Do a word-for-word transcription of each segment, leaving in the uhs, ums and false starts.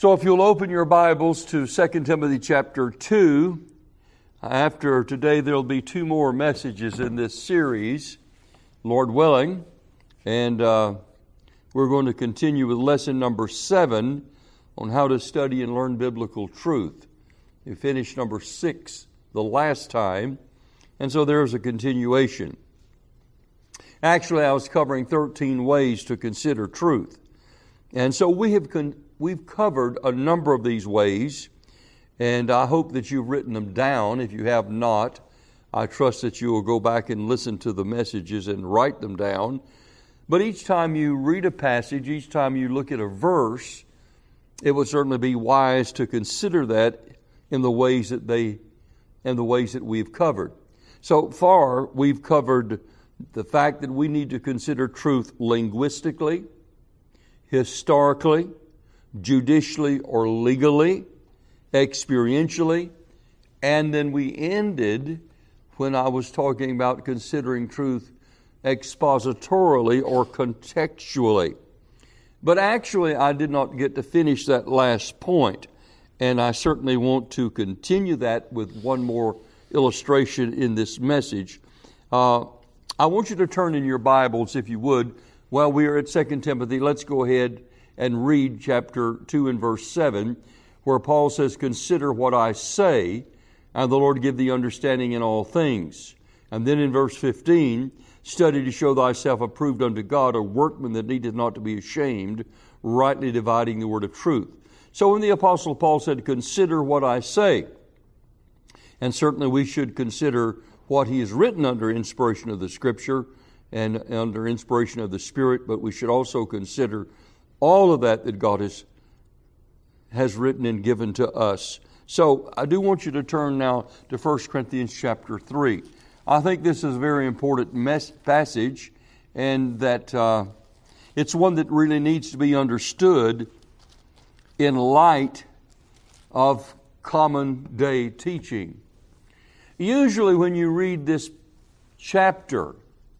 So if you'll open your Bibles to Second Timothy chapter two, after today there will be two more messages in this series, Lord willing, and uh, we're going to continue with lesson number seven on how to study and learn biblical truth. We finished number six the last time, and so there's a continuation. Actually, I was covering thirteen ways to consider truth, and so we have con- we've covered a number of these ways, and I hope that you've written them down. If you have not, I trust that you will go back and listen to the messages and write them down. But each time you read a passage, each time you look at a verse, it would certainly be wise to consider that in the ways that they, in the ways that we've covered. So far, we've covered the fact that we need to consider truth linguistically, historically, judicially or legally, experientially, and then we ended when I was talking about considering truth expositorily or contextually. But actually, I did not get to finish that last point, and I certainly want to continue that with one more illustration in this message. Uh, I want you to turn in your Bibles, if you would, while we are at Second Timothy. Let's go ahead and read chapter two and verse seven, where Paul says, "Consider what I say, and the Lord give thee understanding in all things." And then in verse fifteen, "Study to show thyself approved unto God, a workman that needeth not to be ashamed, rightly dividing the word of truth." So when the Apostle Paul said, "Consider what I say," and certainly we should consider what he has written under inspiration of the Scripture and under inspiration of the Spirit, but we should also consider all of that that God has, has written and given to us. So I do want you to turn now to First Corinthians chapter three. I think this is a very important mes- passage, and that uh, it's one that really needs to be understood in light of common day teaching. Usually when you read this chapter,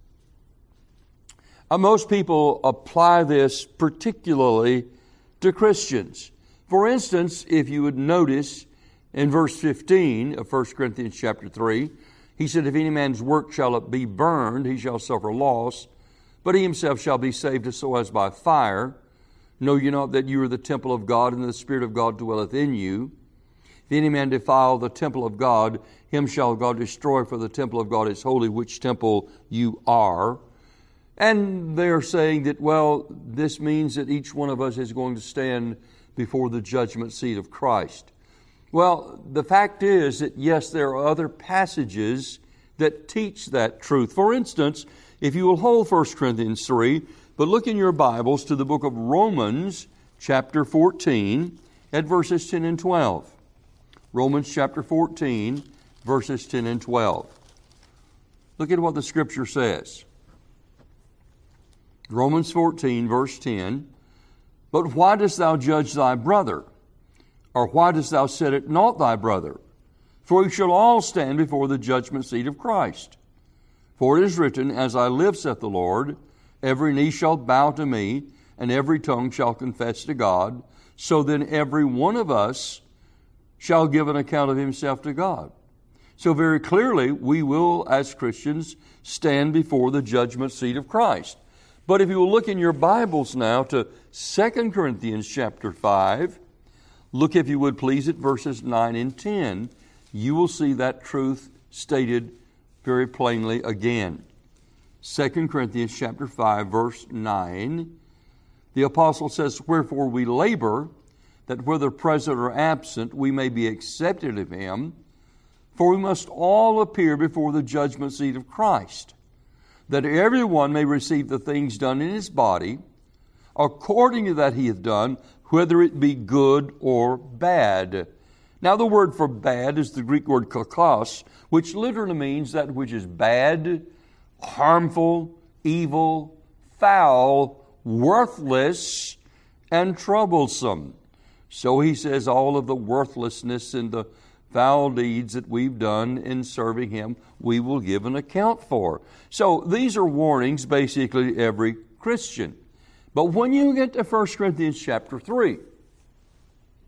uh, most people apply this particularly to Christians. For instance, if you would notice in verse fifteen of First Corinthians chapter three, he said, "If any man's work shall be burned, he shall suffer loss, but he himself shall be saved as so as by fire. Know ye not that you are the temple of God, and the Spirit of God dwelleth in you? If any man defile the temple of God, him shall God destroy, for the temple of God is holy, which temple you are." And they're saying that, well, this means that each one of us is going to stand before the judgment seat of Christ. Well, the fact is that, yes, there are other passages that teach that truth. For instance, if you will hold First Corinthians three, but look in your Bibles to the book of Romans, chapter fourteen, at verses ten and twelve. Romans chapter fourteen, verses ten and twelve. Look at what the Scripture says. Romans fourteen, verse ten. "But why dost thou judge thy brother? Or why dost thou set it not thy brother? For we shall all stand before the judgment seat of Christ. For it is written, As I live, saith the Lord, every knee shall bow to me, and every tongue shall confess to God. So then every one of us shall give an account of himself to God." So very clearly, we will, as Christians, stand before the judgment seat of Christ. But if you will look in your Bibles now to Second Corinthians chapter five, look, if you would please, at verses nine and ten. You will see that truth stated very plainly again. Second Corinthians chapter five, verse nine. The apostle says, "Wherefore we labor, that whether present or absent, we may be accepted of him. For we must all appear before the judgment seat of Christ, that everyone may receive the things done in his body, according to that he hath done, whether it be good or bad." Now the word for bad is the Greek word kakos, which literally means that which is bad, harmful, evil, foul, worthless, and troublesome. So he says all of the worthlessness and the foul deeds that we've done in serving him, we will give an account for. So these are warnings basically to every Christian. But when you get to First Corinthians chapter three,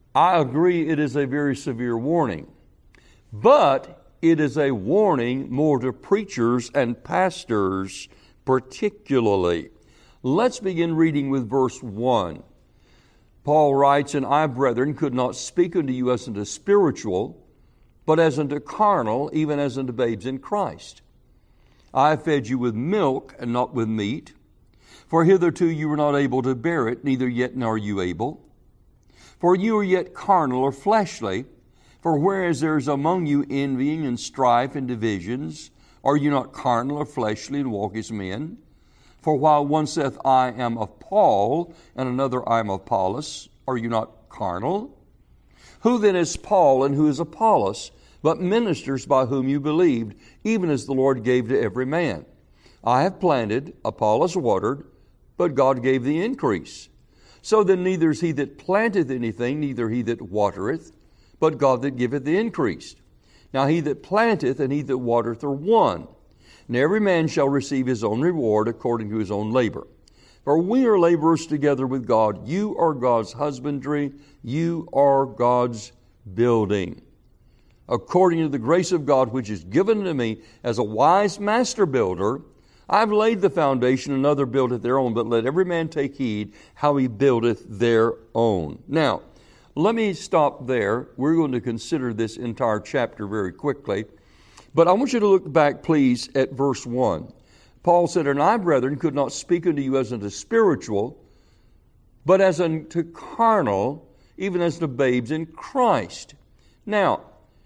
I agree it is a very severe warning. But it is a warning more to preachers and pastors particularly. Let's begin reading with verse one. Paul writes, "And I, brethren, could not speak unto you as unto spiritual, but as unto carnal, even as unto babes in Christ. I have fed you with milk and not with meat, for hitherto you were not able to bear it, neither yet are you able. For you are yet carnal or fleshly, for whereas there is among you envying and strife and divisions, are you not carnal or fleshly and walk as men? For while one saith, I am of Paul, and another, I am of Apollos, are you not carnal? Who then is Paul and who is Apollos, but ministers by whom you believed, even as the Lord gave to every man? I have planted, Apollos watered, but God gave the increase. So then neither is he that planteth anything, neither he that watereth, but God that giveth the increase. Now he that planteth and he that watereth are one, and every man shall receive his own reward according to his own labor. For we are laborers together with God. You are God's husbandry, you are God's building. According to the grace of God which is given to me as a wise master builder, I have laid the foundation, another buildeth their own, but let every man take heed how he buildeth their own." Now, let me stop there. We're going to consider this entire chapter very quickly. But I want you to look back, please, at verse one. Paul said, "And I, brethren, could not speak unto you as unto spiritual, but as unto carnal, even as to babes in Christ." Now,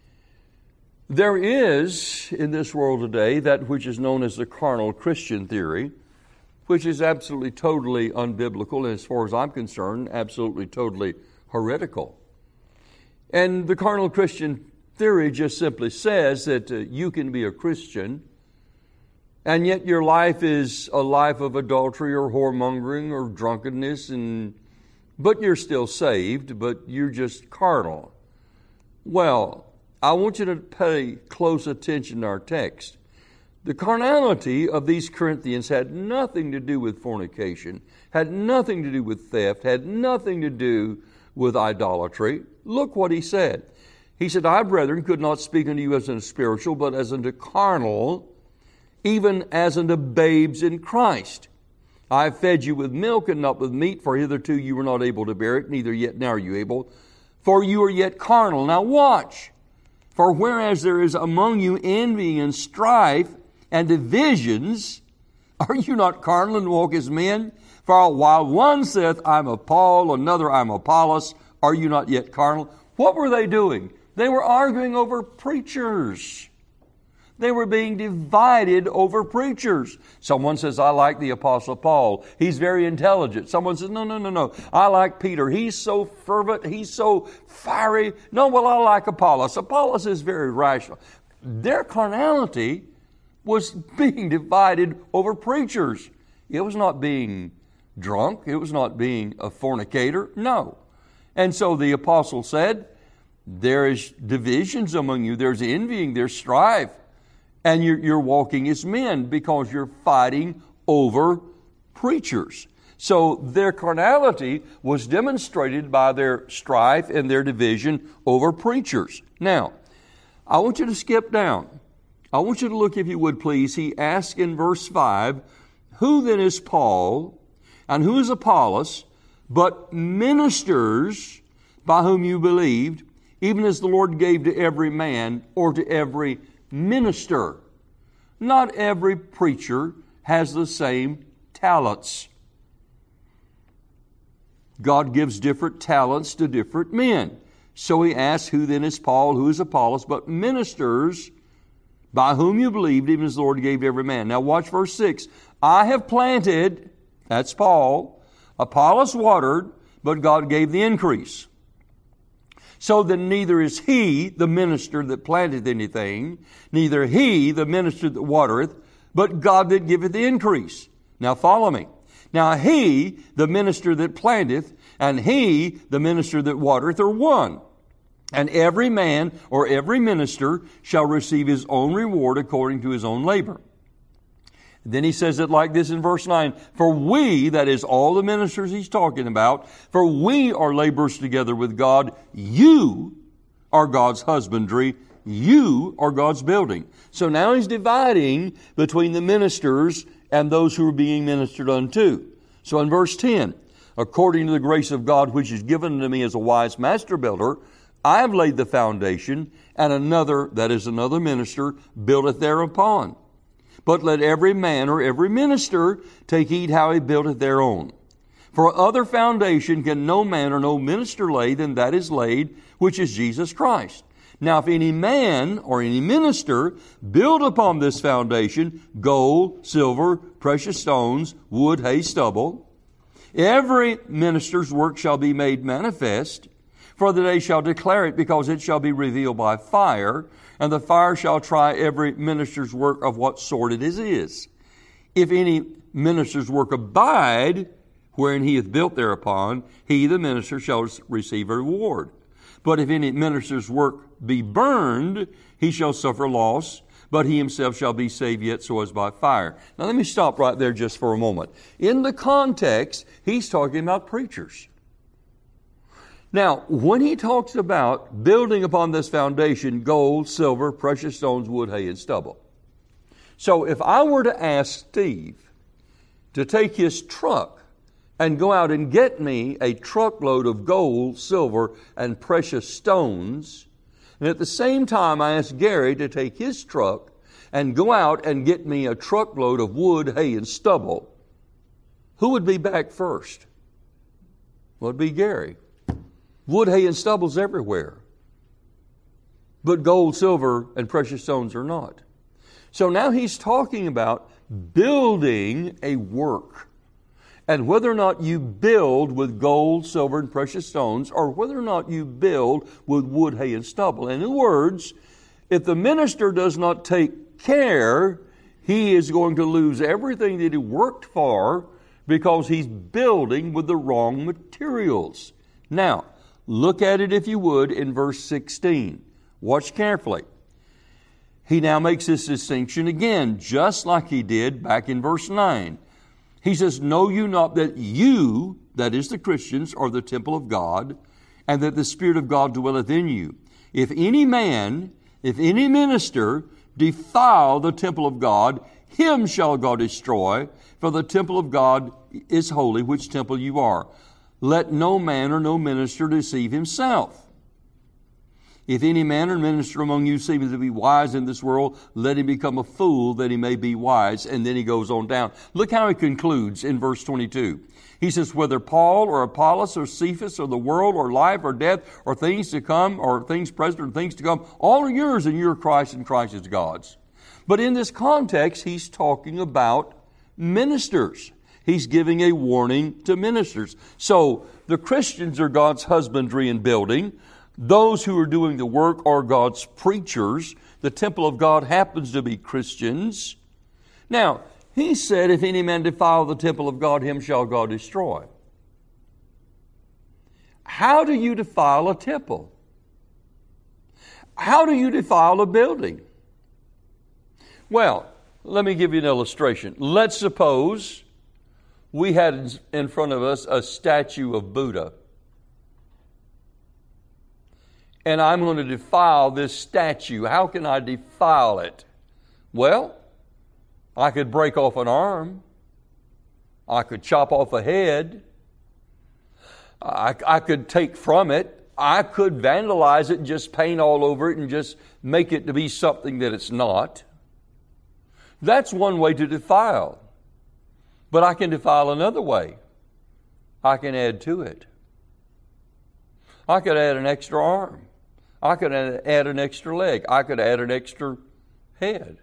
there is, in this world today, that which is known as the carnal Christian theory, which is absolutely, totally unbiblical, and as far as I'm concerned, absolutely, totally heretical. And the carnal Christian theory just simply says that uh, you can be a Christian, and yet your life is a life of adultery or whoremongering or drunkenness, and but you're still saved, but you're just carnal. Well, I want you to pay close attention to our text. The carnality of these Corinthians had nothing to do with fornication, had nothing to do with theft, had nothing to do with idolatry. Look what he said. He said, "I, brethren, could not speak unto you as unto spiritual, but as unto carnal, even as unto babes in Christ. I have fed you with milk and not with meat, for hitherto you were not able to bear it, neither yet now are you able, for you are yet carnal." Now watch. "For whereas there is among you envy and strife and divisions, are you not carnal and walk as men? For while one saith, I am of Paul, another, I am of Apollos, are you not yet carnal?" What were they doing? They were arguing over preachers. They were being divided over preachers. Someone says, "I like the Apostle Paul. He's very intelligent." Someone says, "No, no, no, no. I like Peter. He's so fervent. He's so fiery." "No, well, I like Apollos. Apollos is very rational." Their carnality was being divided over preachers. It was not being drunk. It was not being a fornicator. No. And so the apostle said, there is divisions among you. There's envying. There's strife. And you're, you're walking as men because you're fighting over preachers. So their carnality was demonstrated by their strife and their division over preachers. Now, I want you to skip down. I want you to look, if you would please. He asks in verse five, "Who then is Paul and who is Apollos, but ministers by whom you believed, even as the Lord gave to every man," or to every minister. Not every preacher has the same talents. God gives different talents to different men. So he asks, "Who then is Paul, who is Apollos, but ministers by whom you believed, even as the Lord gave to every man." Now watch verse six. "I have planted," that's Paul, "Apollos watered, but God gave the increase. So then neither is he the minister that planteth anything, neither he the minister that watereth, but God that giveth the increase." Now follow me. Now he, the minister that planteth, and he, the minister that watereth, are one. And every man or every minister shall receive his own reward according to his own labor. Then he says it like this in verse nine. For we, that is all the ministers he's talking about, for we are laborers together with God. You are God's husbandry. You are God's building. So now he's dividing between the ministers and those who are being ministered unto. So in verse ten, according to the grace of God which is given unto me as a wise master builder, I have laid the foundation, and another, that is another minister, buildeth thereupon. But let every man or every minister take heed how he buildeth thereon. For other foundation can no man or no minister lay than that is laid, which is Jesus Christ. Now if any man or any minister build upon this foundation gold, silver, precious stones, wood, hay, stubble, every minister's work shall be made manifest, for the day shall declare it, because it shall be revealed by fire, and the fire shall try every minister's work of what sort it is. is. If any minister's work abide, wherein he hath built thereupon, he, the minister, shall receive a reward. But if any minister's work be burned, he shall suffer loss, but he himself shall be saved yet so as by fire. Now let me stop right there just for a moment. In the context, he's talking about preachers. Now, when he talks about building upon this foundation gold, silver, precious stones, wood, hay, and stubble. So if I were to ask Steve to take his truck and go out and get me a truckload of gold, silver, and precious stones, and at the same time I ask Gary to take his truck and go out and get me a truckload of wood, hay, and stubble, who would be back first? Well, it'd be Gary. Wood, hay, and stubble's everywhere. But gold, silver, and precious stones are not. So now he's talking about building a work. And whether or not you build with gold, silver, and precious stones, or whether or not you build with wood, hay, and stubble. In other words, if the minister does not take care, he is going to lose everything that he worked for because he's building with the wrong materials. Now, look at it, if you would, in verse sixteen. Watch carefully. He now makes this distinction again, just like he did back in verse nine. He says, know you not that you, that is the Christians, are the temple of God, and that the Spirit of God dwelleth in you. If any man, if any minister defile the temple of God, him shall God destroy, for the temple of God is holy, which temple you are. Let no man or no minister deceive himself. If any man or minister among you seems to be wise in this world, let him become a fool that he may be wise. And then he goes on down. Look how he concludes in verse twenty-two. He says, whether Paul or Apollos or Cephas or the world or life or death or things to come or things present or things to come, all are yours and you're Christ and Christ is God's. But in this context, he's talking about ministers. He's giving a warning to ministers. So the Christians are God's husbandry and building. Those who are doing the work are God's preachers. The temple of God happens to be Christians. Now, he said, if any man defile the temple of God, him shall God destroy. How do you defile a temple? How do you defile a building? Well, let me give you an illustration. Let's suppose we had in front of us a statue of Buddha. And I'm going to defile this statue. How can I defile it? Well, I could break off an arm. I could chop off a head. I, I could take from it. I could vandalize it and just paint all over it and just make it to be something that it's not. That's one way to defile. But I can defile another way. I can add to it. I could add an extra arm. I could add an extra leg. I could add an extra head.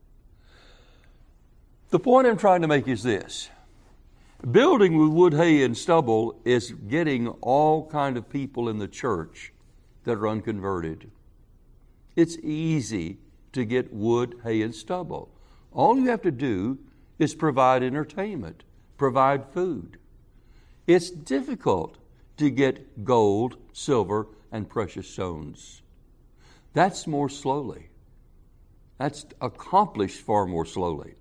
The point I'm trying to make is this. Building with wood, hay, and stubble is getting all kind of people in the church that are unconverted. It's easy to get wood, hay, and stubble. All you have to do is provide entertainment, provide food. It's difficult to get gold, silver, and precious stones. That's more slowly. That's accomplished far more slowly.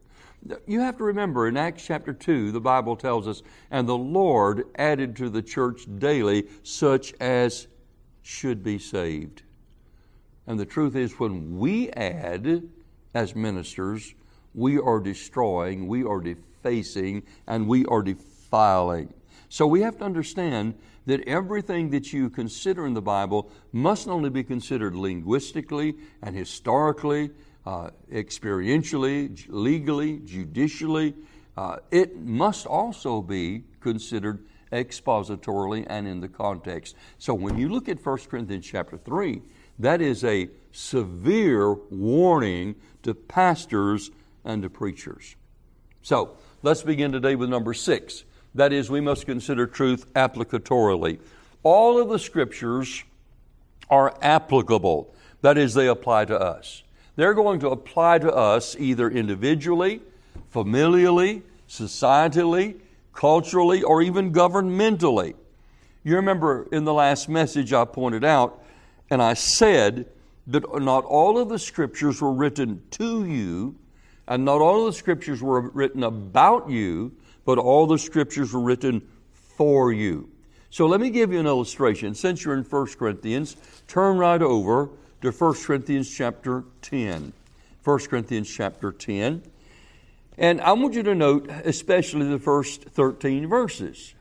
You have to remember, in Acts chapter two, the Bible tells us, and the Lord added to the church daily such as should be saved. And the truth is, when we add as ministers, we are destroying, we are defacing, and we are defiling. So we have to understand that everything that you consider in the Bible must not only be considered linguistically and historically, uh, experientially, legally, judicially, uh, it must also be considered expositorily and in the context. So when you look at First Corinthians chapter three, that is a severe warning to pastors and to preachers. So let's begin today with number six. That is, we must consider truth applicatorily. All of the Scriptures are applicable. That is, they apply to us. They're going to apply to us either individually, familially, societally, culturally, or even governmentally. You remember in the last message I pointed out, and I said that not all of the Scriptures were written to you, and not all of the Scriptures were written about you, but all the Scriptures were written for you. So let me give you an illustration. Since you're in First Corinthians, turn right over to First Corinthians chapter ten. First Corinthians chapter ten. And I want you to note especially the first thirteen verses.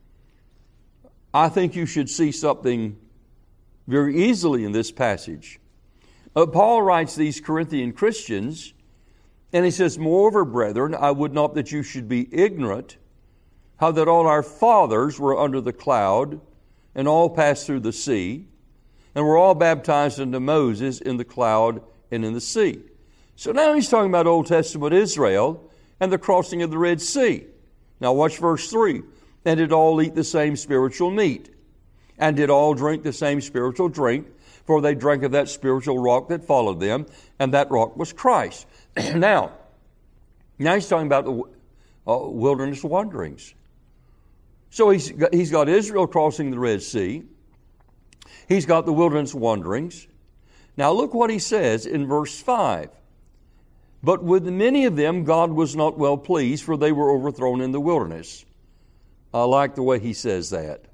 I think you should see something very easily in this passage. Uh, Paul writes these Corinthian Christians, and he says, "Moreover, brethren, I would not that you should be ignorant, how that all our fathers were under the cloud, and all passed through the sea, and were all baptized into Moses in the cloud and in the sea." So now he's talking about Old Testament Israel and the crossing of the Red Sea. Now watch verse three. "And did all eat the same spiritual meat, and did all drink the same spiritual drink, for they drank of that spiritual rock that followed them, and that rock was Christ." Now, now he's talking about the uh, wilderness wanderings. So he's got, he's got Israel crossing the Red Sea. He's got the wilderness wanderings. Now look what he says in verse five. "But with many of them God was not well pleased, for they were overthrown in the wilderness." I like the way he says that.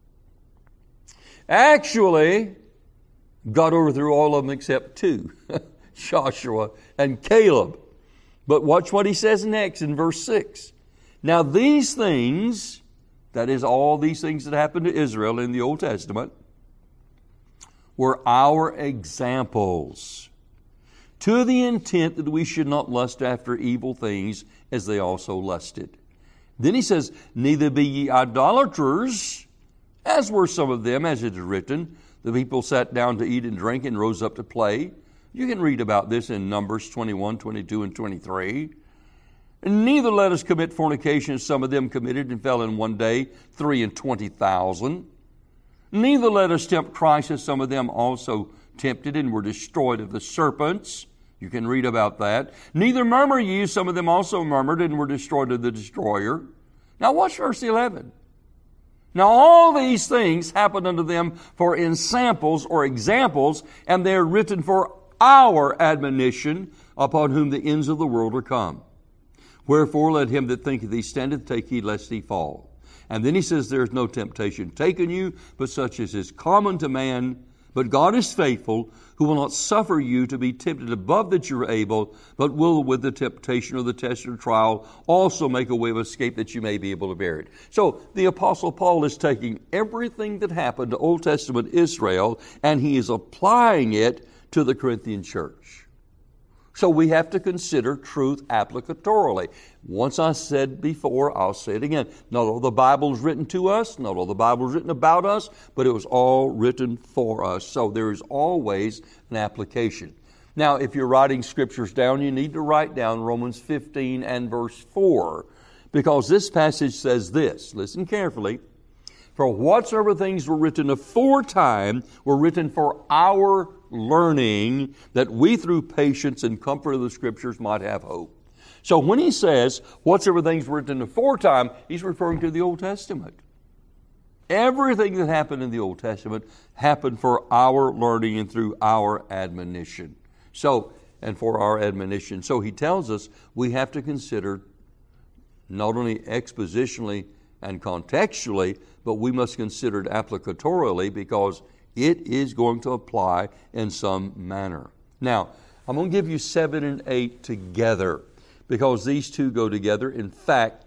Actually, God overthrew all of them except two. Joshua and Caleb. But watch what he says next in verse six. "Now these things," that is all these things that happened to Israel in the Old Testament, "were our examples, to the intent that we should not lust after evil things as they also lusted." Then he says, "Neither be ye idolaters, as were some of them, as it is written, the people sat down to eat and drink and rose up to play." You can read about this in Numbers twenty-one, twenty-two, and twenty-three. "And neither let us commit fornication, as some of them committed and fell in one day, three and twenty thousand. Neither let us tempt Christ, as some of them also tempted and were destroyed of the serpents." You can read about that. "Neither murmur ye, as some of them also murmured and were destroyed of the destroyer." Now watch verse eleven. "Now all these things happened unto them for ensamples or examples, and they are written for our admonition, upon whom the ends of the world are come. Wherefore let him that thinketh he standeth take heed lest he fall." And then he says, "There is no temptation taken you, but such as is common to man. But God is faithful, who will not suffer you to be tempted above that you are able, but will with the temptation or the test or trial also make a way of escape that you may be able to bear it." So the Apostle Paul is taking everything that happened to Old Testament Israel, and he is applying it to the Corinthian church. So we have to consider truth applicatorily. Once I said before, I'll say it again. Not all the Bible is written to us, not all the Bible is written about us, but it was all written for us. So there is always an application. Now, if you're writing scriptures down, you need to write down Romans fifteen and verse four, because this passage says this. Listen carefully. "For whatsoever things were written aforetime were written for our learning, that we through patience and comfort of the Scriptures might have hope." So when he says whatsoever things were written aforetime, he's referring to the Old Testament. Everything that happened in the Old Testament happened for our learning and through our admonition. So and for our admonition. So he tells us we have to consider not only expositionally and contextually, but we must consider it applicatorily because it is going to apply in some manner. Now, I'm going to give you seven and eight together because these two go together. In fact,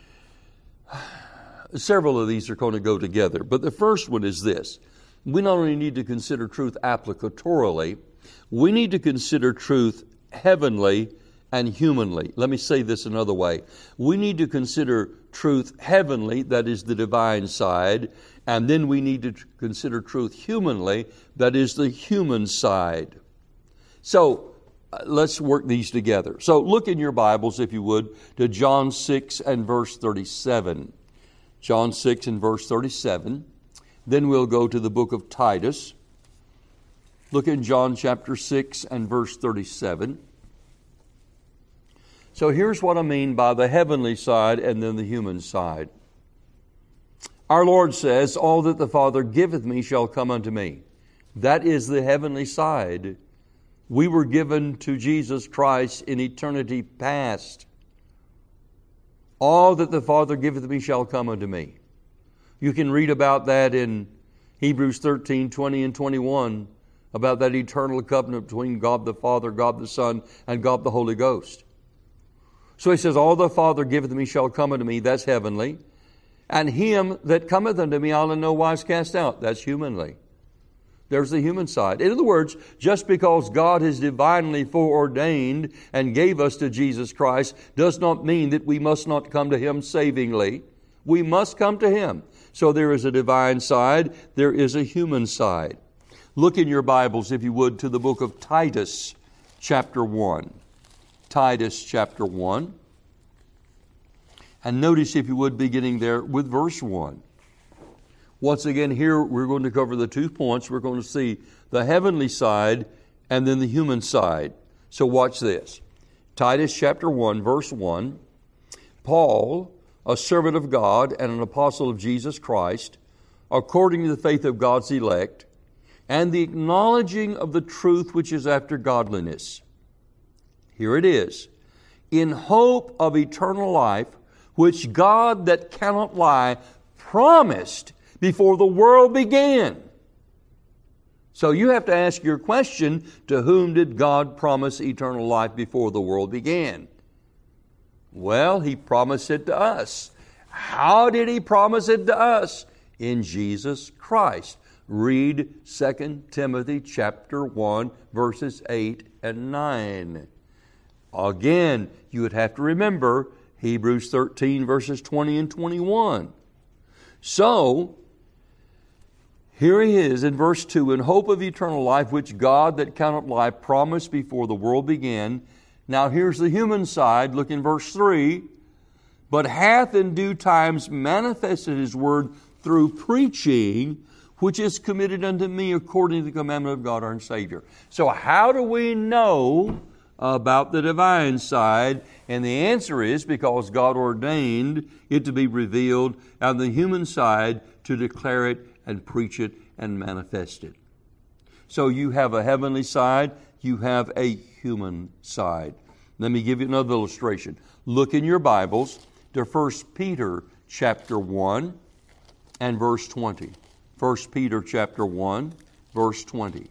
several of these are going to go together. But the first one is this. We not only need to consider truth applicatorily, we need to consider truth heavenly and humanly. Let me say this another way. We need to consider truth heavenly, that is the divine side, and then we need to consider truth humanly, that is the human side. So, uh, let's work these together. So, look in your Bibles, if you would, to John six and verse thirty-seven. John six and verse thirty-seven. Then we'll go to the book of Titus. Look in John chapter six and verse thirty-seven. So here's what I mean by the heavenly side and then the human side. Our Lord says, all that the Father giveth me shall come unto me. That is the heavenly side. We were given to Jesus Christ in eternity past. All that the Father giveth me shall come unto me. You can read about that in Hebrews thirteen, twenty and twenty-one, about that eternal covenant between God the Father, God the Son, and God the Holy Ghost. So he says, all the Father giveth me shall come unto me, that's heavenly. And him that cometh unto me I'll in no wise cast out, that's humanly. There's the human side. In other words, just because God has divinely foreordained and gave us to Jesus Christ does not mean that we must not come to Him savingly. We must come to Him. So there is a divine side, there is a human side. Look in your Bibles, if you would, to the book of Titus, chapter one. Titus, chapter one. And notice, if you would, beginning there with verse one. Once again, here we're going to cover the two points. We're going to see the heavenly side and then the human side. So watch this. Titus chapter one, verse one. Paul, a servant of God and an apostle of Jesus Christ, according to the faith of God's elect, and the acknowledging of the truth which is after godliness. Here it is. In hope of eternal life, which God that cannot lie promised before the world began. So you have to ask your question, to whom did God promise eternal life before the world began? Well, He promised it to us. How did He promise it to us? In Jesus Christ. Read Second Timothy chapter one, verses eight and nine. Again, you would have to remember Hebrews thirteen, verses twenty and twenty-one. So, here he is in verse two, in hope of eternal life, which God that cannot lie promised before the world began. Now here's the human side. Look in verse three. But hath in due times manifested His word through preaching, which is committed unto me according to the commandment of God our Savior. So how do we know about the divine side? And the answer is because God ordained it to be revealed, and the human side to declare it and preach it and manifest it. So you have a heavenly side, you have a human side. Let me give you another illustration. Look in your Bibles to First Peter chapter one and verse twenty. First Peter chapter one, verse twenty.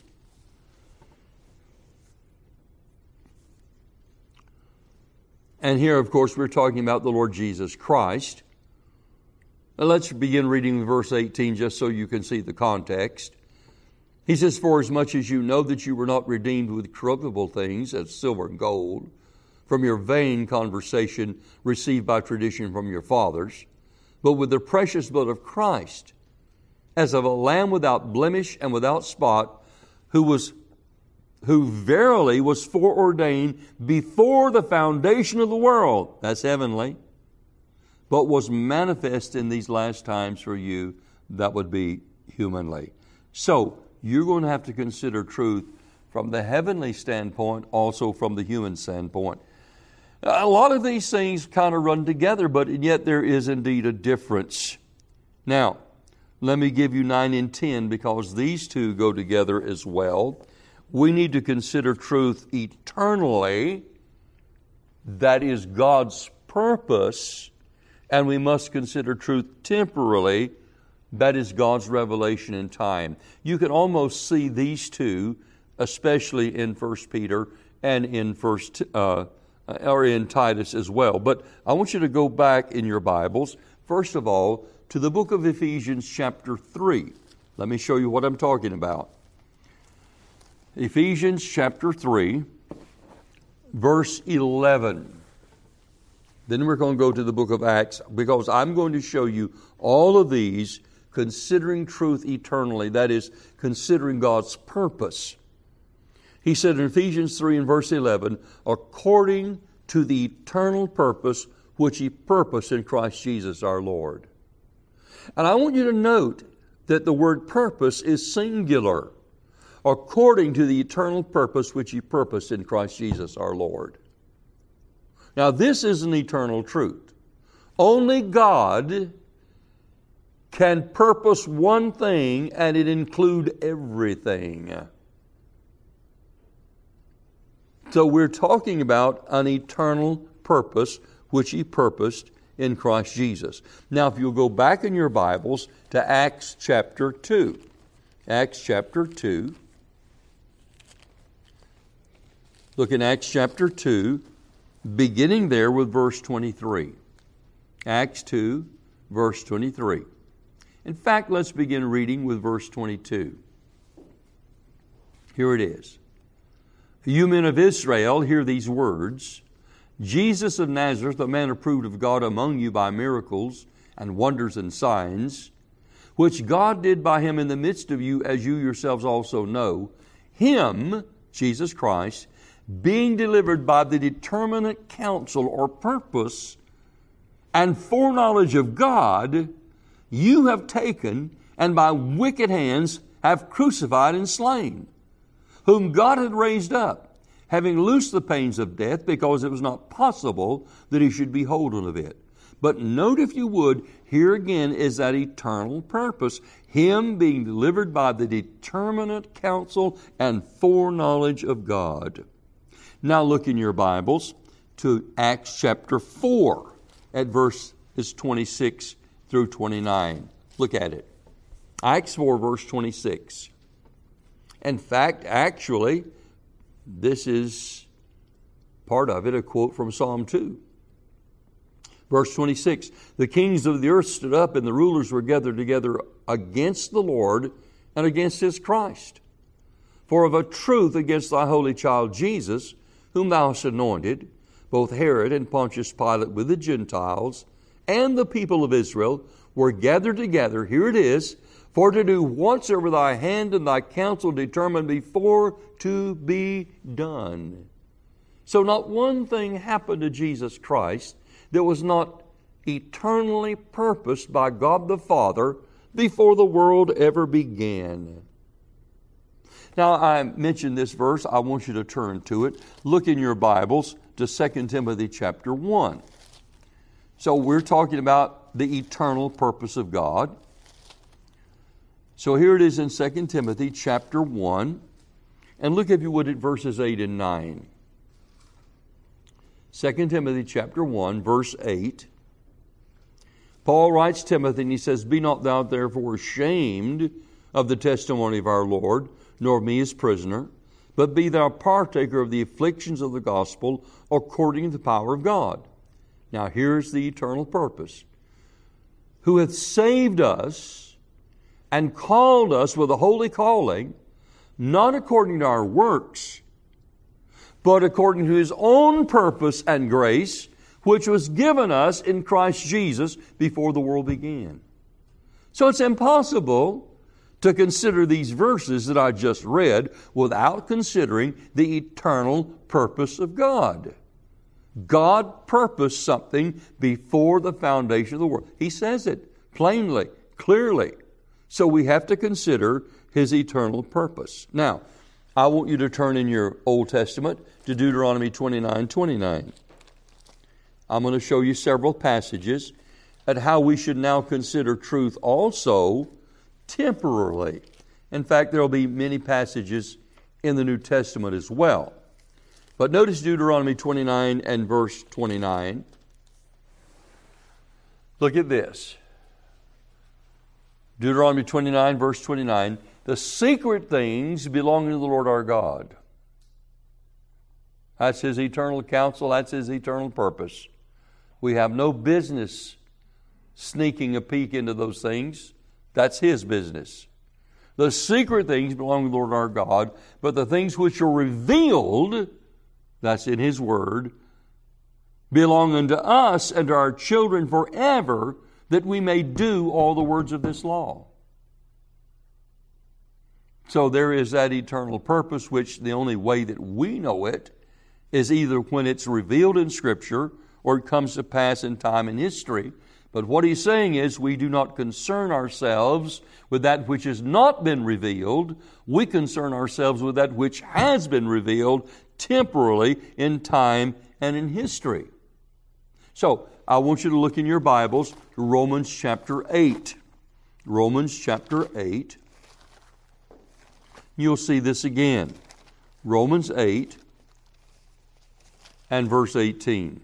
And here, of course, we're talking about the Lord Jesus Christ. Now let's begin reading verse eighteen just so you can see the context. He says, for as much as you know that you were not redeemed with corruptible things, as silver and gold, from your vain conversation received by tradition from your fathers, but with the precious blood of Christ, as of a lamb without blemish and without spot, who was who verily was foreordained before the foundation of the world, that's heavenly, but was manifest in these last times for you, that would be humanly. So, you're going to have to consider truth from the heavenly standpoint, also from the human standpoint. A lot of these things kind of run together, but yet there is indeed a difference. Now, let me give you nine and ten, because these two go together as well. we need to consider truth eternally. That is God's purpose. And we must consider truth temporally. That is God's revelation in time. You can almost see these two, especially in First Peter and in First uh, or in Titus as well. But I want you to go back in your Bibles, first of all, to the book of Ephesians chapter three. Let me show you what I'm talking about. Ephesians chapter three, verse eleven. Then we're going to go to the book of Acts, because I'm going to show you all of these considering truth eternally, that is, considering God's purpose. He said in Ephesians three and verse eleven, according to the eternal purpose which He purposed in Christ Jesus our Lord. And I want you to note that the word purpose is singular. According to the eternal purpose which He purposed in Christ Jesus our Lord. Now this is an eternal truth. Only God can purpose one thing and it include everything. So we're talking about an eternal purpose which He purposed in Christ Jesus. Now if you'll go back in your Bibles to Acts chapter two. Acts chapter two. Look in Acts chapter two, beginning there with verse twenty-three. Acts two, verse twenty-three. In fact, let's begin reading with verse twenty-two. Here it is. You men of Israel, hear these words. Jesus of Nazareth, a man approved of God among you by miracles and wonders and signs, which God did by Him in the midst of you, as you yourselves also know, Him, Jesus Christ, being delivered by the determinate counsel or purpose and foreknowledge of God, you have taken and by wicked hands have crucified and slain, whom God had raised up, having loosed the pains of death, because it was not possible that He should be holden of it. But note, if you would, here again is that eternal purpose, Him being delivered by the determinate counsel and foreknowledge of God. Now look in your Bibles to Acts chapter four at verses twenty-six through twenty-nine. Look at it. Acts four, verse twenty-six. In fact, actually, this is part of it, a quote from Psalm two. Verse twenty-six, the kings of the earth stood up and the rulers were gathered together against the Lord and against His Christ. For of a truth against thy holy child Jesus, whom thou hast anointed, both Herod and Pontius Pilate with the Gentiles and the people of Israel were gathered together, here it is, for to do whatsoever thy hand and thy counsel determined before to be done. So not one thing happened to Jesus Christ that was not eternally purposed by God the Father before the world ever began. Now, I mentioned this verse. I want you to turn to it. Look in your Bibles to Second Timothy chapter one. So we're talking about the eternal purpose of God. So here it is in Second Timothy chapter one. And look, if you would, at verses eight and nine. Second Timothy chapter one, verse eight. Paul writes Timothy, and he says, be not thou therefore ashamed of the testimony of our Lord, nor of me as prisoner, but be thou partaker of the afflictions of the gospel according to the power of God. Now here's the eternal purpose. Who hath saved us and called us with a holy calling, not according to our works, but according to His own purpose and grace, which was given us in Christ Jesus before the world began. So it's impossible to consider these verses that I just read without considering the eternal purpose of God. God purposed something before the foundation of the world. He says it plainly, clearly. So we have to consider His eternal purpose. Now, I want you to turn in your Old Testament to Deuteronomy twenty-nine twenty-nine. I'm going to show you several passages at how we should now consider truth also temporarily. In fact, there will be many passages in the New Testament as well. But notice Deuteronomy twenty-nine and verse twenty-nine. Look at this. Deuteronomy twenty-nine, verse twenty-nine. The secret things belong to the Lord our God. That's His eternal counsel. That's His eternal purpose. We have no business sneaking a peek into those things. That's His business. The secret things belong to the Lord our God, but the things which are revealed, that's in His Word, belong unto us and to our children forever, that we may do all the words of this law. So there is that eternal purpose, which the only way that we know it is either when it's revealed in Scripture or it comes to pass in time and history. But what he's saying is we do not concern ourselves with that which has not been revealed. We concern ourselves with that which has been revealed temporally in time and in history. So I want you to look in your Bibles to Romans chapter eight. Romans chapter eight. You'll see this again. Romans eight and verse eighteen.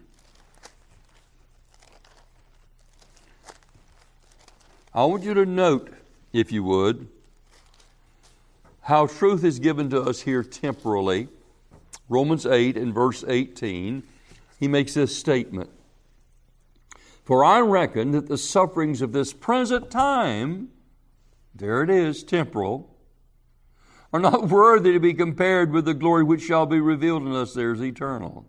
I want you to note, if you would, how truth is given to us here temporally. Romans eight and verse eighteen, he makes this statement. For I reckon that the sufferings of this present time, there it is, temporal, are not worthy to be compared with the glory which shall be revealed in us. There's eternal.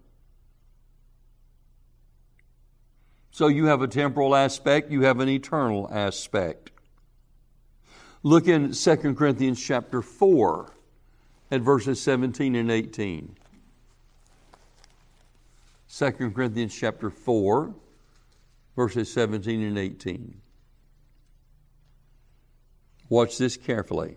So you have a temporal aspect, you have an eternal aspect. Look in Second Corinthians chapter four at verses seventeen and eighteen. Second Corinthians chapter four, verses seventeen and eighteen. Watch this carefully.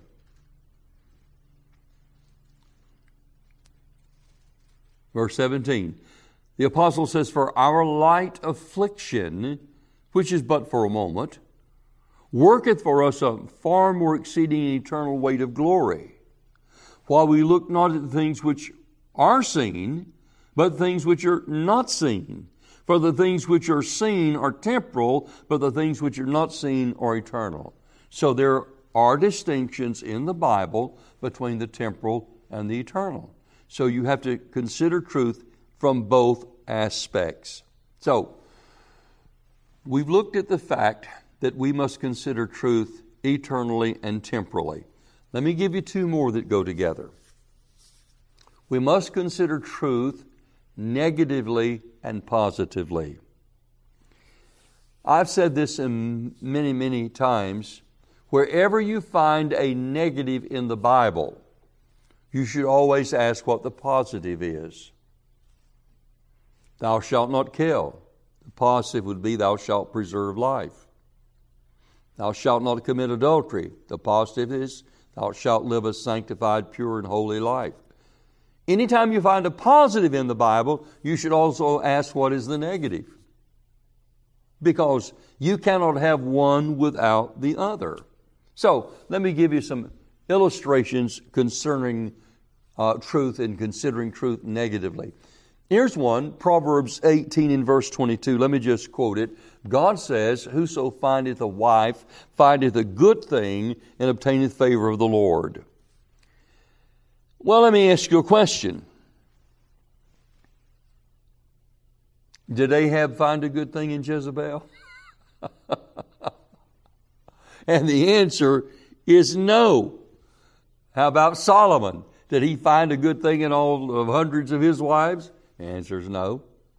Verse seventeen. The apostle says, for our light affliction, which is but for a moment, worketh for us a far more exceeding eternal weight of glory, while we look not at the things which are seen, but things which are not seen. For the things which are seen are temporal, but the things which are not seen are eternal. So there are distinctions in the Bible between the temporal and the eternal. So you have to consider truth from both aspects. So, we've looked at the fact that we must consider truth eternally and temporally. Let me give you two more that go together. We must consider truth negatively and positively. I've said this in many, many times. Wherever you find a negative in the Bible, you should always ask what the positive is. Thou shalt not kill. The positive would be thou shalt preserve life. Thou shalt not commit adultery. The positive is thou shalt live a sanctified, pure, and holy life. Anytime you find a positive in the Bible, you should also ask what is the negative. Because you cannot have one without the other. So, let me give you some illustrations concerning uh, truth and considering truth negatively. Here's one, Proverbs eighteen and verse twenty-two. Let me just quote it. God says, whoso findeth a wife findeth a good thing and obtaineth favor of the Lord. Well, let me ask you a question. Did Ahab find a good thing in Jezebel? And the answer is no. How about Solomon? Did he find a good thing in all of hundreds of his wives? The answer is no.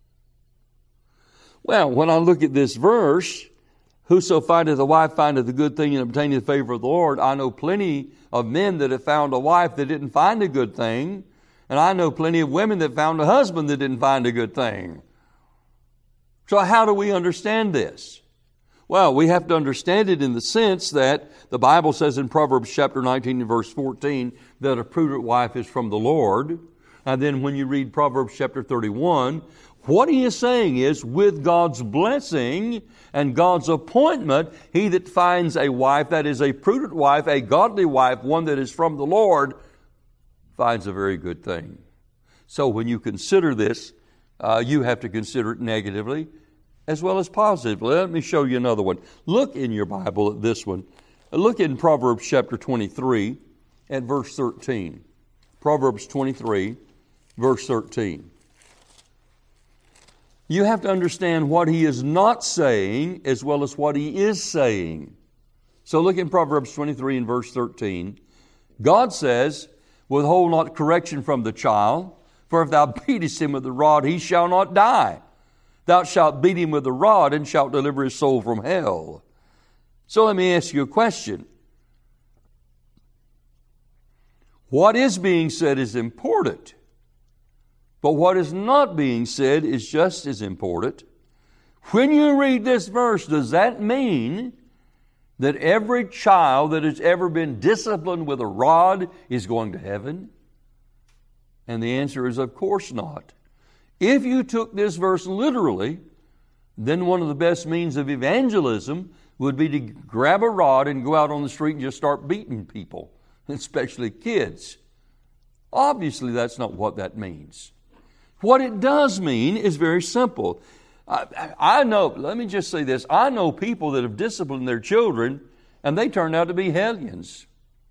Well, when I look at this verse, whoso findeth a wife findeth a good thing and obtaineth favor of the Lord, I know plenty of men that have found a wife that didn't find a good thing, and I know plenty of women that found a husband that didn't find a good thing. So how do we understand this? Well, we have to understand it in the sense that the Bible says in Proverbs chapter nineteen and verse fourteen that a prudent wife is from the Lord. And then when you read Proverbs chapter thirty-one, what he is saying is, with God's blessing and God's appointment, he that finds a wife that is a prudent wife, a godly wife, one that is from the Lord, finds a very good thing. So when you consider this, uh, you have to consider it negatively as well as positively. Let me show you another one. Look in your Bible at this one. Look in Proverbs chapter twenty-three at verse thirteen. Proverbs twenty-three, verse thirteen. You have to understand what he is not saying as well as what he is saying. So look in Proverbs twenty-three and verse thirteen. God says, withhold not correction from the child, for if thou beatest him with the rod, he shall not die. Thou shalt beat him with the rod, and shalt deliver his soul from hell. So let me ask you a question. What is being said is important, but what is not being said is just as important. When you read this verse, does that mean that every child that has ever been disciplined with a rod is going to heaven? And the answer is, of course not. If you took this verse literally, then one of the best means of evangelism would be to grab a rod and go out on the street and just start beating people, especially kids. Obviously, that's not what that means. What it does mean is very simple. I, I know, let me just say this, I know people that have disciplined their children and they turned out to be hellions.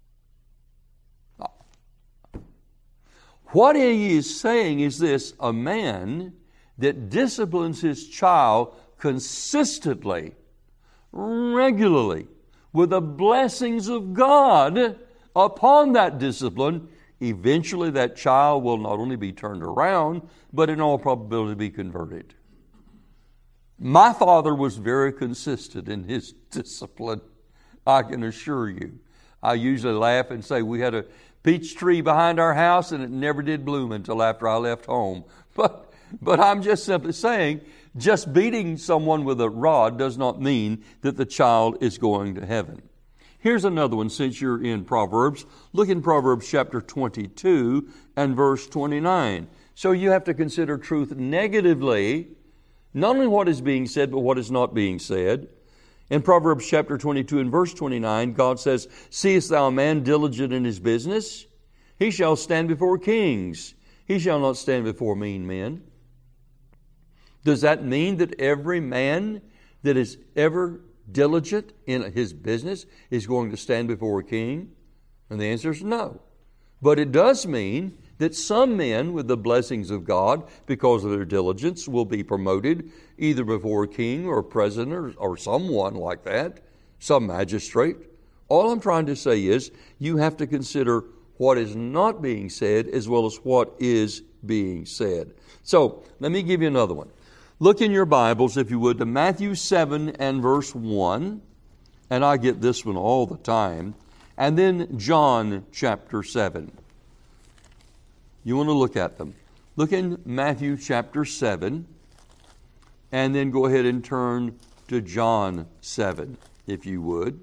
What he is saying is this: a man that disciplines his child consistently, regularly, with the blessings of God upon that discipline, eventually that child will not only be turned around, but in all probability be converted. My father was very consistent in his discipline, I can assure you. I usually laugh and say we had a peach tree behind our house and it never did bloom until after I left home. But, but I'm just simply saying, just beating someone with a rod does not mean that the child is going to heaven. Here's another one since you're in Proverbs. Look in Proverbs chapter twenty-two and verse twenty-nine. So you have to consider truth negatively, not only what is being said, but what is not being said. In Proverbs chapter twenty-two and verse twenty-nine, God says, seest thou a man diligent in his business? He shall stand before kings. He shall not stand before mean men. Does that mean that every man that is ever diligent in his business is going to stand before a king? And the answer is no. But it does mean that some men with the blessings of God, because of their diligence, will be promoted either before a king or a president or, or someone like that, some magistrate. All I'm trying to say is you have to consider what is not being said as well as what is being said. So let me give you another one. Look in your Bibles, if you would, to Matthew seven and verse one. And I get this one all the time. And then John chapter seven. You want to look at them. Look in Matthew chapter seven. And then go ahead and turn to John seven, if you would.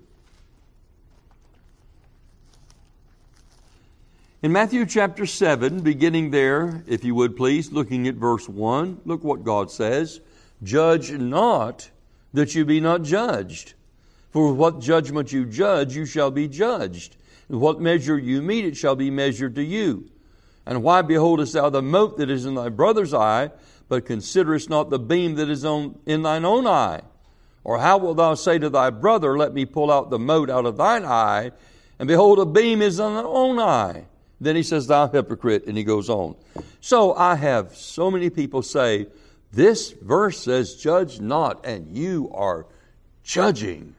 In Matthew chapter seven, beginning there, if you would please, looking at verse one, look what God says. Judge not that you be not judged. For with what judgment you judge, you shall be judged. And what measure you meet, it shall be measured to you. And why beholdest thou the mote that is in thy brother's eye, but considerest not the beam that is on, in thine own eye? Or how wilt thou say to thy brother, let me pull out the mote out of thine eye, and behold, a beam is in thine own eye? Then he says, thou hypocrite, and he goes on. So I have so many people say, this verse says, judge not, and you are judging.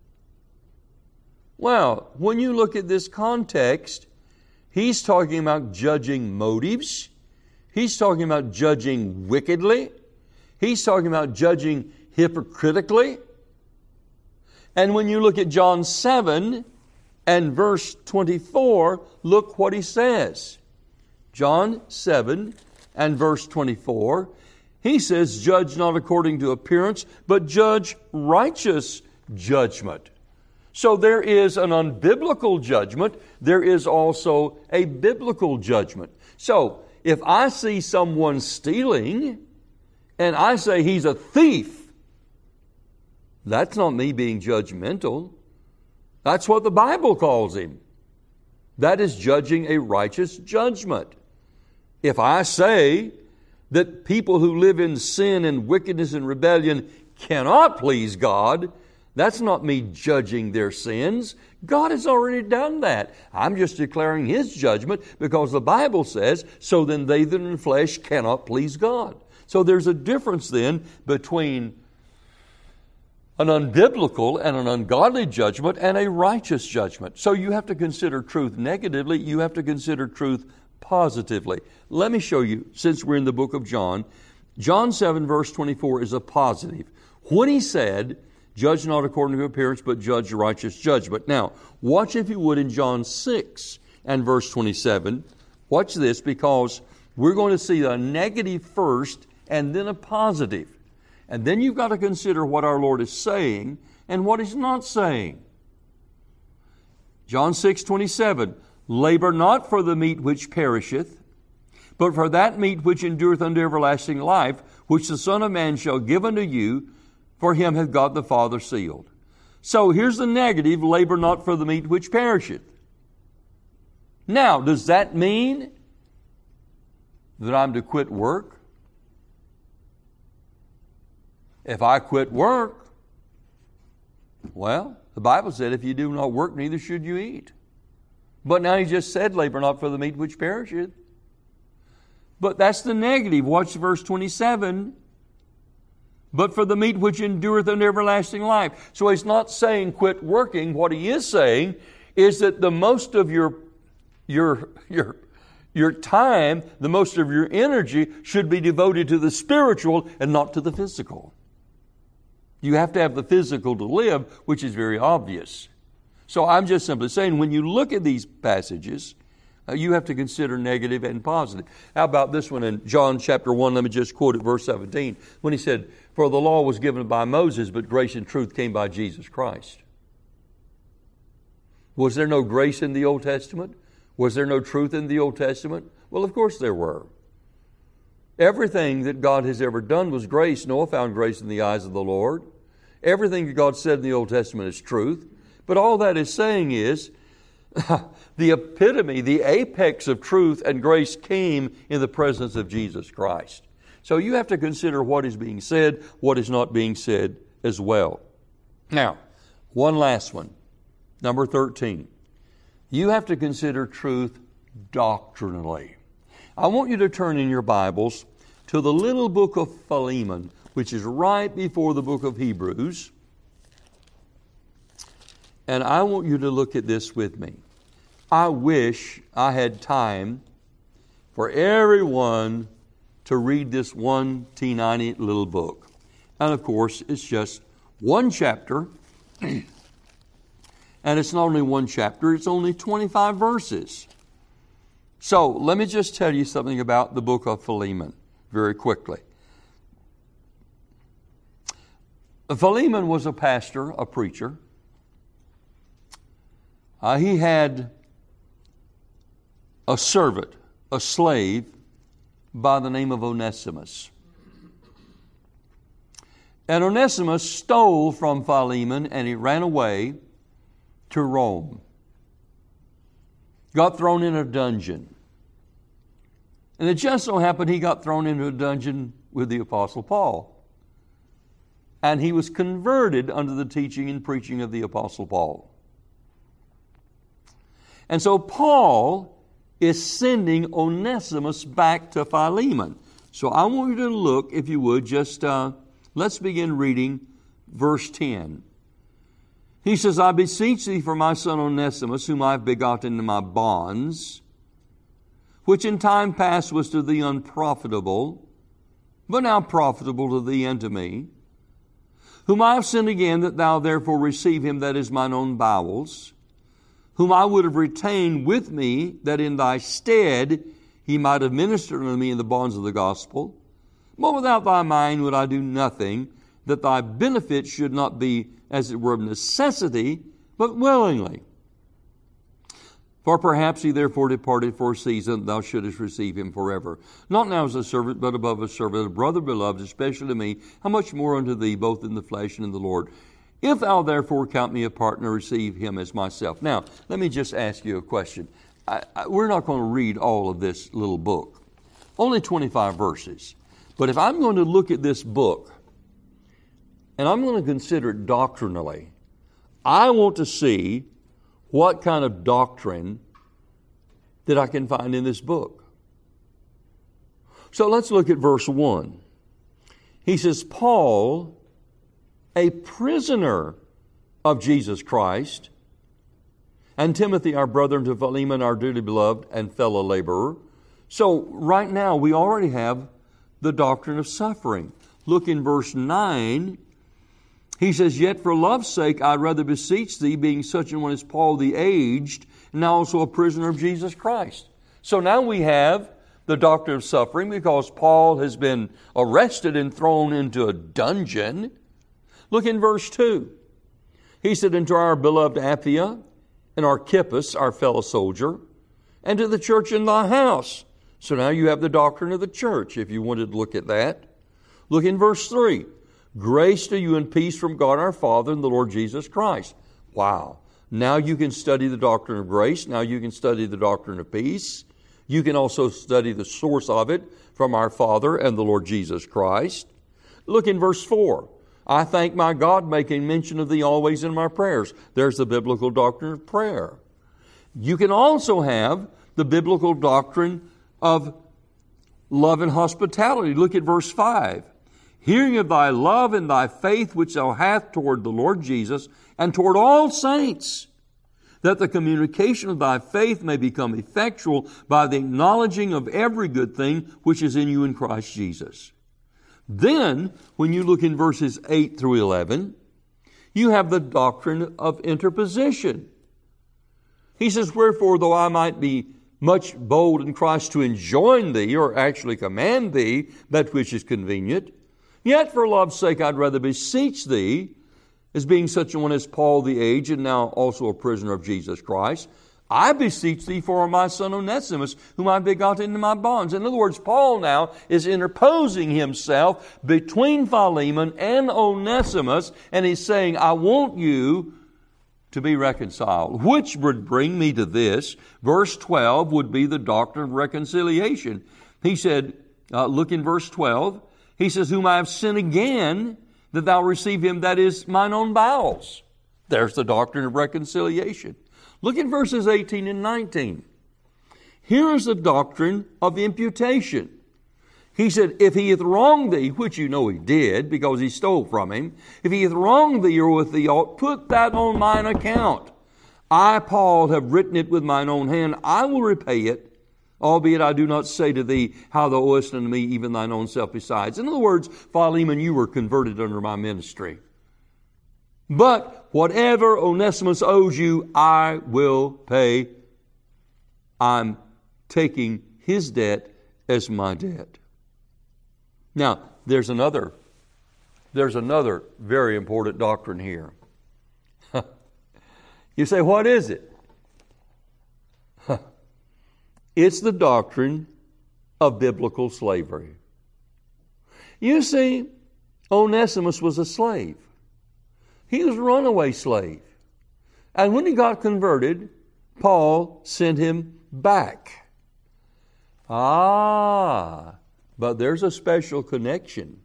Well, when you look at this context, he's talking about judging motives. He's talking about judging wickedly. He's talking about judging hypocritically. And when you look at John seven and verse twenty-four, look what he says. John seven and verse twenty-four, he says, judge not according to appearance, but judge righteous judgment. So there is an unbiblical judgment. There is also a biblical judgment. So if I see someone stealing and I say he's a thief, that's not me being judgmental. That's what the Bible calls him. That is judging a righteous judgment. If I say that people who live in sin and wickedness and rebellion cannot please God, that's not me judging their sins. God has already done that. I'm just declaring His judgment because the Bible says, so then they that are in flesh cannot please God. So there's a difference then between an unbiblical and an ungodly judgment and a righteous judgment. So you have to consider truth negatively. You have to consider truth positively. Let me show you, since we're in the book of John, John seven verse twenty-four is a positive. When He said, judge not according to appearance, but judge righteous judgment. Now, watch if you would in John six and verse twenty-seven. Watch this, because we're going to see a negative first and then a positive. And then you've got to consider what our Lord is saying and what He's not saying. John six twenty-seven, labor not for the meat which perisheth, but for that meat which endureth unto everlasting life, which the Son of Man shall give unto you, for Him hath God the Father sealed. So here's the negative, labor not for the meat which perisheth. Now, does that mean that I'm to quit work? If I quit work, well, the Bible said, if you do not work, neither should you eat. But now He just said, labor not for the meat which perisheth. But that's the negative. Watch verse twenty-seven. But for the meat which endureth unto everlasting life. So He's not saying quit working. What He is saying is that the most of your, your, your, your time, the most of your energy should be devoted to the spiritual and not to the physical. You have to have the physical to live, which is very obvious. So I'm just simply saying, when you look at these passages, uh, you have to consider negative and positive. How about this one in John chapter one? Let me just quote it, verse seventeen. When He said, for the law was given by Moses, but grace and truth came by Jesus Christ. Was there no grace in the Old Testament? Was there no truth in the Old Testament? Well, of course there were. Everything that God has ever done was grace. Noah found grace in the eyes of the Lord. Everything that God said in the Old Testament is truth. But all that is saying is, the epitome, the apex of truth and grace came in the presence of Jesus Christ. So you have to consider what is being said, what is not being said as well. Now, one last one. Number thirteen. You have to consider truth doctrinally. I want you to turn in your Bibles to the little book of Philemon, which is right before the book of Hebrews. And I want you to look at this with me. I wish I had time for everyone to read this one teeny little book. And of course, it's just one chapter. And it's not only one chapter, it's only twenty-five verses. So let me just tell you something about the book of Philemon very quickly. Philemon was a pastor, a preacher. Uh, he had a servant, a slave, by the name of Onesimus. And Onesimus stole from Philemon and he ran away to Rome. Got thrown in a dungeon. And it just so happened he got thrown into a dungeon with the Apostle Paul. And he was converted under the teaching and preaching of the Apostle Paul. And so Paul is sending Onesimus back to Philemon. So I want you to look, if you would, just uh, let's begin reading verse ten. He says, I beseech thee for my son Onesimus, whom I have begotten in my bonds, which in time past was to thee unprofitable, but now profitable to thee and to me, whom I have sent again, that thou therefore receive him that is mine own bowels, whom I would have retained with me, that in thy stead he might have ministered unto me in the bonds of the gospel. But without thy mind would I do nothing, that thy benefit should not be as it were of necessity, but willingly. For perhaps he therefore departed for a season, thou shouldest receive him forever. Not now as a servant, but above a servant, a brother beloved, especially to me, how much more unto thee, both in the flesh and in the Lord. If thou therefore count me a partner, receive him as myself. Now, let me just ask you a question. I, I, we're not going to read all of this little book. Only twenty-five verses. But if I'm going to look at this book, and I'm going to consider it doctrinally, I want to see what kind of doctrine that I can find in this book. So let's look at verse one. He says, Paul, a prisoner of Jesus Christ, and Timothy, our brother, and to Philemon, our dearly beloved and fellow laborer. So right now we already have the doctrine of suffering. Look in verse nine. He says, yet for love's sake I'd rather beseech thee, being such an one as Paul the aged, and now also a prisoner of Jesus Christ. So now we have the doctrine of suffering because Paul has been arrested and thrown into a dungeon. Look in verse two. He said, and to our beloved Apphia and Archippus, our fellow soldier, and to the church in thy house. So now you have the doctrine of the church, if you wanted to look at that. Look in verse three. Grace to you and peace from God our Father and the Lord Jesus Christ. Wow. Now you can study the doctrine of grace. Now you can study the doctrine of peace. You can also study the source of it from our Father and the Lord Jesus Christ. Look in verse four. I thank my God, making mention of thee always in my prayers. There's the biblical doctrine of prayer. You can also have the biblical doctrine of love and hospitality. Look at verse five. Hearing of thy love and thy faith which thou hast toward the Lord Jesus and toward all saints, that the communication of thy faith may become effectual by the acknowledging of every good thing which is in you in Christ Jesus. Then, when you look in verses eight through eleven, you have the doctrine of interposition. He says, wherefore, though I might be much bold in Christ to enjoin thee, or actually command thee, that which is convenient, yet for love's sake I'd rather beseech thee, as being such a one as Paul the aged, and now also a prisoner of Jesus Christ, I beseech thee for my son Onesimus, whom I begot into my bonds. In other words, Paul now is interposing himself between Philemon and Onesimus, and he's saying, I want you to be reconciled. Which would bring me to this. Verse twelve would be the doctrine of reconciliation. He said, uh, look in verse twelve, he says, whom I have sinned again, that thou receive him that is mine own bowels. There's the doctrine of reconciliation. Look at verses eighteen and nineteen. Here is the doctrine of imputation. He said, if he hath wronged thee, which you know he did, because he stole from him, if he hath wronged thee or with thee aught, put that on mine account. I, Paul, have written it with mine own hand. I will repay it, albeit I do not say to thee how thou owest unto me even thine own self besides. In other words, Philemon, you were converted under my ministry. But whatever Onesimus owes you, I will pay. I'm taking his debt as my debt. Now, there's another, there's another very important doctrine here. You say, what is it? It's the doctrine of biblical slavery. You see, Onesimus was a slave. He was a runaway slave. And when he got converted, Paul sent him back. Ah, but there's a special connection.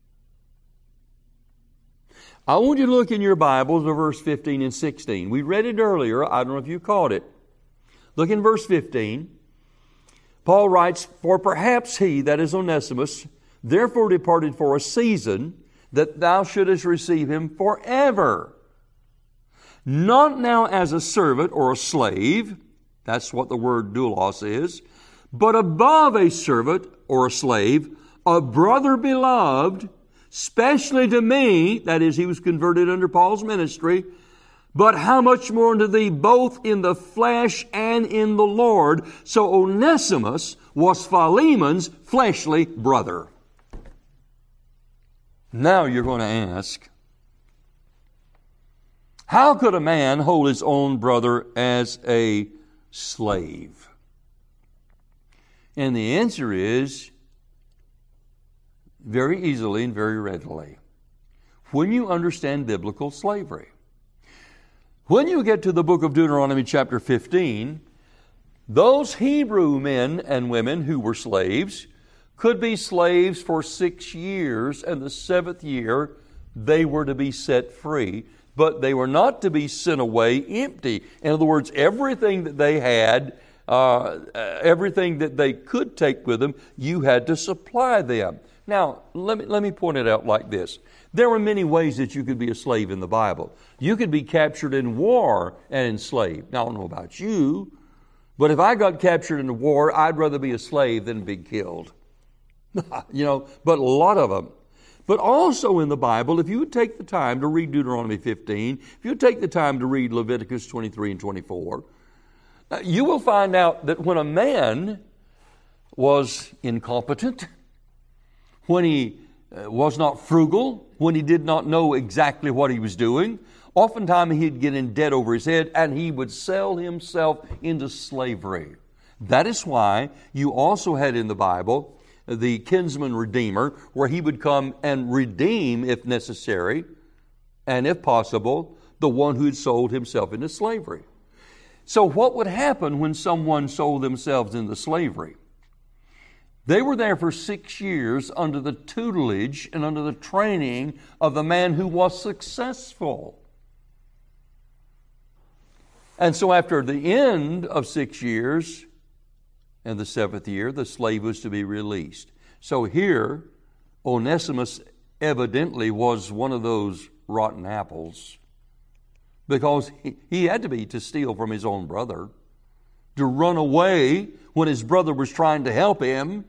I want you to look in your Bibles at verse fifteen and sixteen. We read it earlier. I don't know if you caught it. Look in verse fifteen. Paul writes, for perhaps he, that is Onesimus, therefore departed for a season, that thou shouldest receive him forever. Not now as a servant or a slave, that's what the word doulos is, but above a servant or a slave, a brother beloved, specially to me, that is, he was converted under Paul's ministry, but how much more unto thee, both in the flesh and in the Lord. So Onesimus was Philemon's fleshly brother. Now you're going to ask, how could a man hold his own brother as a slave? And the answer is very easily and very readily. When you understand biblical slavery. When you get to the book of Deuteronomy chapter fifteen, Those Hebrew men and women who were slaves could be slaves for six years, and the seventh year they were to be set free. But they were not to be sent away empty. In other words, everything that they had, uh, everything that they could take with them, you had to supply them. Now, let me, let me point it out like this. There were many ways that you could be a slave in the Bible. You could be captured in war and enslaved. Now, I don't know about you, but if I got captured in a war, I'd rather be a slave than be killed. You know, but a lot of them. But also in the Bible, if you would take the time to read Deuteronomy fifteen, if you would take the time to read Leviticus twenty-three and twenty-four, you will find out that when a man was incompetent, when he was not frugal, when he did not know exactly what he was doing, oftentimes he'd get in debt over his head and he would sell himself into slavery. That is why you also had in the Bible the kinsman redeemer, where he would come and redeem, if necessary, and if possible, the one who had sold himself into slavery. So what would happen when someone sold themselves into slavery? They were there for six years under the tutelage and under the training of the man who was successful. And so after the end of six years, and the seventh year, the slave was to be released. So here, Onesimus evidently was one of those rotten apples, because he, he had to be to steal from his own brother, to run away when his brother was trying to help him.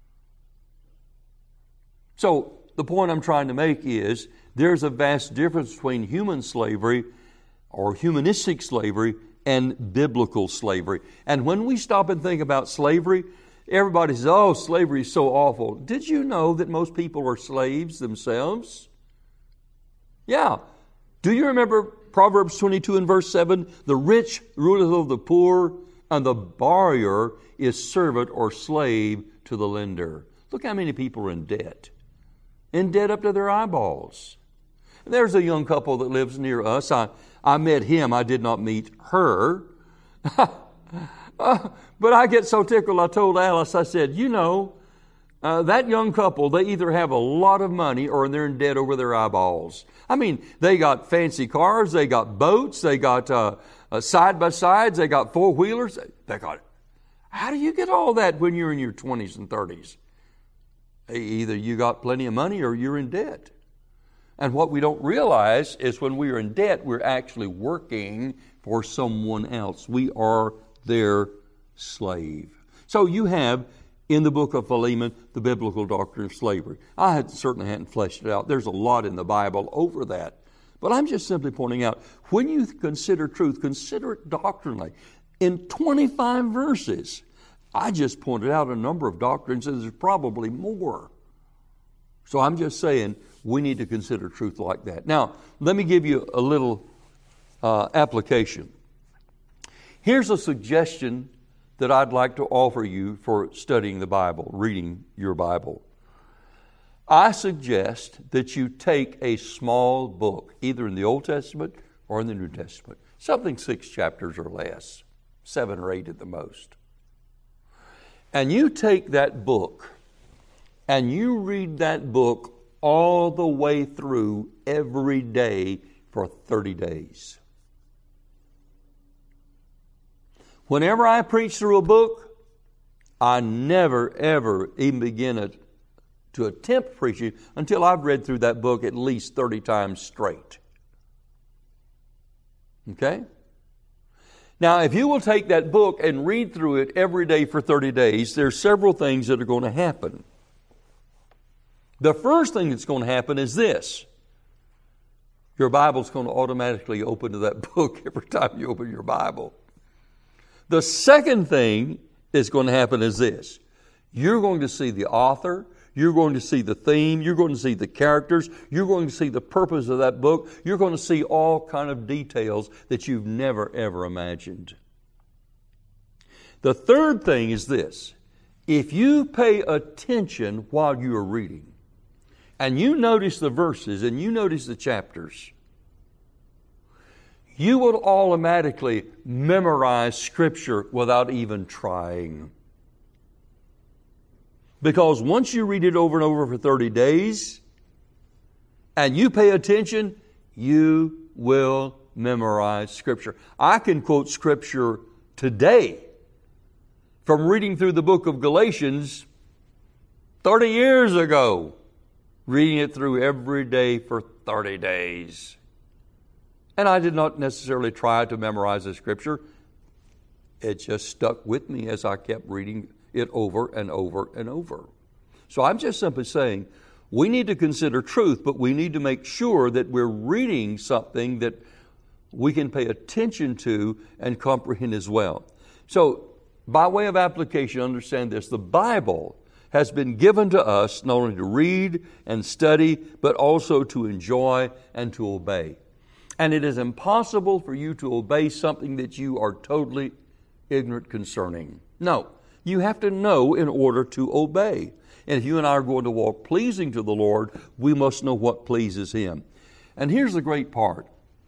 So the point I'm trying to make is there's a vast difference between human slavery or humanistic slavery and biblical slavery. And when we stop and think about slavery, everybody says, oh, slavery is so awful. Did you know that most people are slaves themselves? Yeah. Do you remember Proverbs twenty-two and verse seven? The rich ruleth over the poor, and the borrower is servant or slave to the lender. Look how many people are in debt. In debt up to their eyeballs. There's a young couple that lives near us. I, I met him. I did not meet her. uh, but I get so tickled. I told Alice, I said, you know, uh, that young couple, they either have a lot of money or they're in debt over their eyeballs. I mean, they got fancy cars. They got boats. They got uh, uh, side-by-sides. They got four-wheelers. They got, how do you get all that when you're in your twenties and thirties? Either you got plenty of money or you're in debt. And what we don't realize is when we are in debt, we're actually working for someone else. We are their slave. So you have in the book of Philemon the biblical doctrine of slavery. I had, certainly hadn't fleshed it out. There's a lot in the Bible over that. But I'm just simply pointing out, when you consider truth, consider it doctrinally. In twenty-five verses, I just pointed out a number of doctrines, and there's probably more. So I'm just saying, we need to consider truth like that. Now, let me give you a little uh, application. Here's a suggestion that I'd like to offer you for studying the Bible, reading your Bible. I suggest that you take a small book, either in the Old Testament or in the New Testament, something six chapters or less, seven or eight at the most. And you take that book and you read that book all the way through every day for thirty days. Whenever I preach through a book, I never, ever even begin a, to attempt preaching until I've read through that book at least thirty times straight. Okay? Now, if you will take that book and read through it every day for thirty days, there's several things that are going to happen. The first thing that's going to happen is this. Your Bible's going to automatically open to that book every time you open your Bible. The second thing that's going to happen is this. You're going to see the author. You're going to see the theme. You're going to see the characters. You're going to see the purpose of that book. You're going to see all kind of details that you've never, ever imagined. The third thing is this. If you pay attention while you are reading, and you notice the verses and you notice the chapters, you will automatically memorize Scripture without even trying. Because once you read it over and over for thirty days, and you pay attention, you will memorize Scripture. I can quote Scripture today from reading through the book of Galatians thirty years ago, reading it through every day for thirty days. And I did not necessarily try to memorize the Scripture. It just stuck with me as I kept reading it over and over and over. So I'm just simply saying, we need to consider truth, but we need to make sure that we're reading something that we can pay attention to and comprehend as well. So, by way of application, understand this. The Bible has been given to us not only to read and study, but also to enjoy and to obey. And it is impossible for you to obey something that you are totally ignorant concerning. No, you have to know in order to obey. And if you and I are going to walk pleasing to the Lord, we must know what pleases Him. And here's the great part.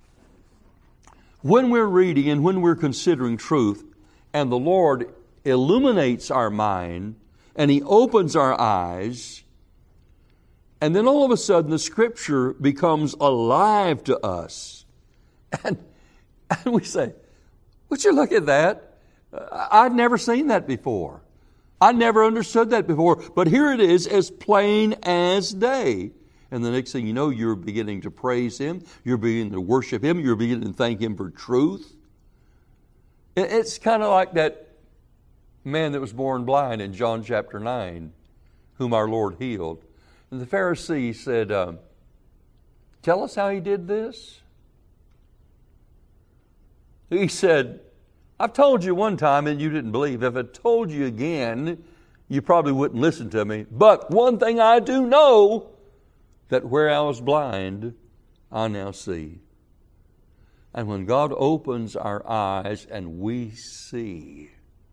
When we're reading and when we're considering truth, and the Lord illuminates our mind, and He opens our eyes, and then all of a sudden the Scripture becomes alive to us. And, and we say, would you look at that? I'd never seen that before. I never understood that before. But here it is, as plain as day. And the next thing you know, you're beginning to praise Him. You're beginning to worship Him. You're beginning to thank Him for truth. It's kind of like that man that was born blind in John chapter nine, whom our Lord healed. And the Pharisee said, uh, tell us how He did this. He said, I've told you one time and you didn't believe. If I told you again, you probably wouldn't listen to me. But one thing I do know, that where I was blind, I now see. And when God opens our eyes and we see,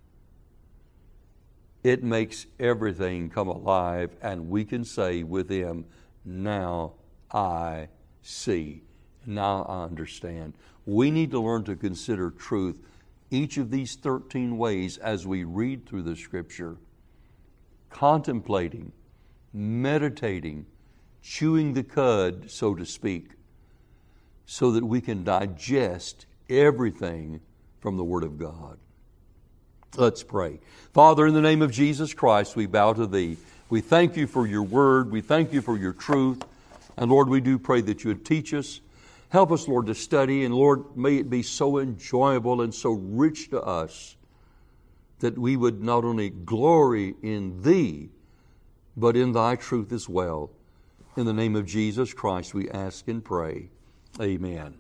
it makes everything come alive, and we can say with Him, now I see. Now I understand. We need to learn to consider truth each of these thirteen ways as we read through the Scripture, contemplating, meditating, chewing the cud, so to speak, so that we can digest everything from the Word of God. Let's pray. Father, in the name of Jesus Christ, we bow to Thee. We thank You for Your Word. We thank You for Your truth. And Lord, we do pray that You would teach us. Help us, Lord, to study. And Lord, may it be so enjoyable and so rich to us that we would not only glory in Thee, but in Thy truth as well. In the name of Jesus Christ, we ask and pray. Amen.